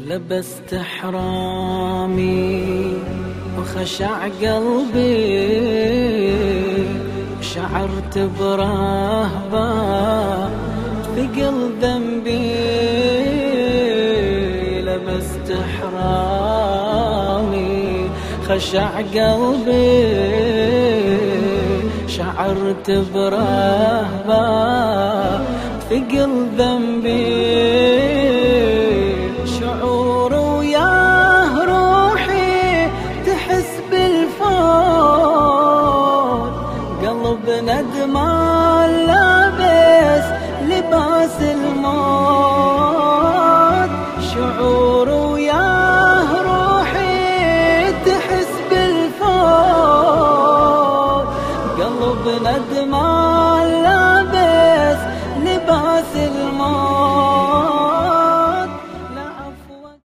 لبست حرامي وخشع قلبي، وشعرت برهبة ثقل ذنبي. لبست حرامي خشع قلبي، شعرت برهبة ثقل ذنبي. شعور وياه روحي تحس بالفوت، قلب ندمان لابس لباس الموت. شعور وياه روحي تحس بالفوت، قلب ندمان لابس لباس الموت.